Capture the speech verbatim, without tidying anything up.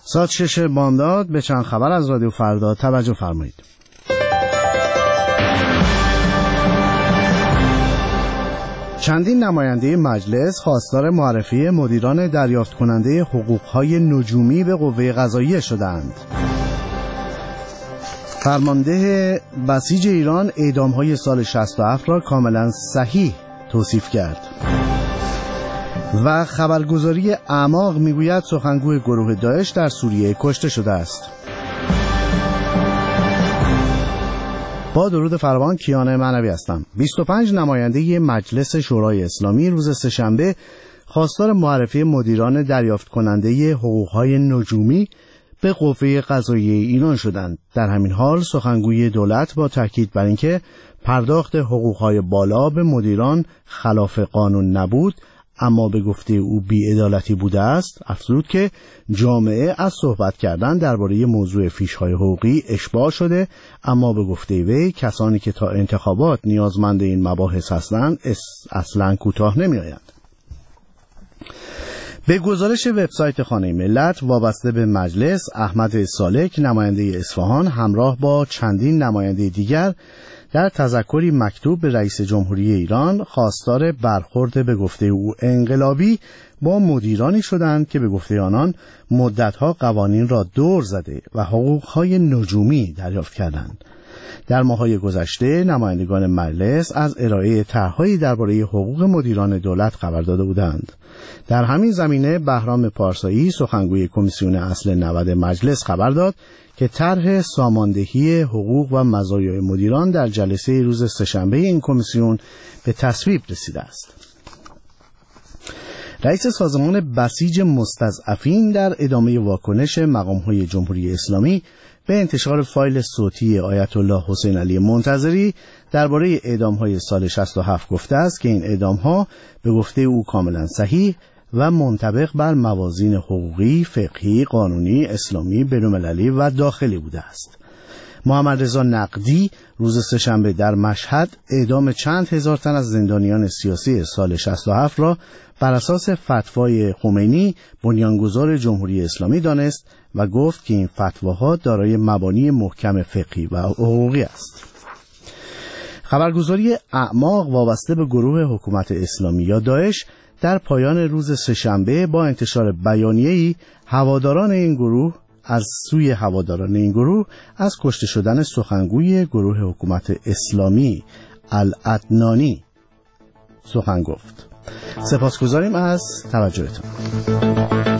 ساعت شش بامداد به چند خبر از رادیو فردا توجه فرمایید. چندین نماینده مجلس خواستار معرفی مدیران دریافت کننده حقوق‌های نجومی به قوه قضاییه شدند. فرمانده بسیج ایران اعدام‌های سال شصت و هفت را کاملا صحیح توصیف کرد. و خبرگزاری اعماق میگوید سخنگوی گروه داعش در سوریه کشته شده است. با درود فراوان، کیان معنوی هستم. بیست و پنج نماینده مجلس شورای اسلامی روز سه‌شنبه خواستار معرفی مدیران دریافت کننده حقوق‌های نجومی به قوه قضاییه ایران شدند. در همین حال سخنگوی دولت با تاکید بر اینکه پرداخت حقوق‌های بالا به مدیران خلاف قانون نبود اما به گفته او بی‌عدالتی بوده است، افزود که جامعه از صحبت کردن درباره موضوع فیش‌های حقوقی اشباع شده، اما به گفته وی کسانی که تا انتخابات نیازمند این مباحث هستند اصلاً کوتاه نمی‌آیند. به گزارش وبسایت خانه ملت وابسته به مجلس، احمد سالک نماینده اصفهان همراه با چندین نماینده دیگر در تذکری مکتوب به رئیس جمهوری ایران خواستار برخورد به گفته او انقلابی با مدیرانی شدند که به گفته آنان مدتها قوانین را دور زده و حقوقهای نجومی دریافت کردند. در ماه‌های گذشته نمایندگان مجلس از ارائه طرح‌هایی درباره حقوق مدیران دولت خبر داده بودند. در همین زمینه بهرام پارسایی سخنگوی کمیسیون اصل نود مجلس خبر داد که طرح ساماندهی حقوق و مزایای مدیران در جلسه روز سه‌شنبه این کمیسیون به تصویب رسیده است. رئیس سازمان بسیج مستضعفین در ادامه واکنش مقام‌های جمهوری اسلامی به انتشار فایل صوتی آیت الله حسین علی منتظری درباره اعدام‌های سال شصت و هفت گفته است که این اعدام‌ها به گفته او کاملا صحیح و منطبق بر موازین حقوقی، فقهی، قانونی، اسلامی، بین‌المللی و داخلی بوده است. محمد رضا نقدی روز سه‌شنبه در مشهد اعدام چند هزار تن از زندانیان سیاسی سال شصت و هفت را بر اساس فتوای خمینی بنیانگذار جمهوری اسلامی دانست و گفت که این فتواها دارای مبانی محکم فقهی و حقوقی است. خبرگزاری اعماق وابسته به گروه حکومت اسلامی یا داعش در پایان روز سه‌شنبه با انتشار بیانیه‌ای هواداران این گروه از سوی هواداران این گروه از کشته شدن سخنگوی گروه حکومت اسلامی العدنانی سخن گفت. سپاسگزاریم از توجهتان.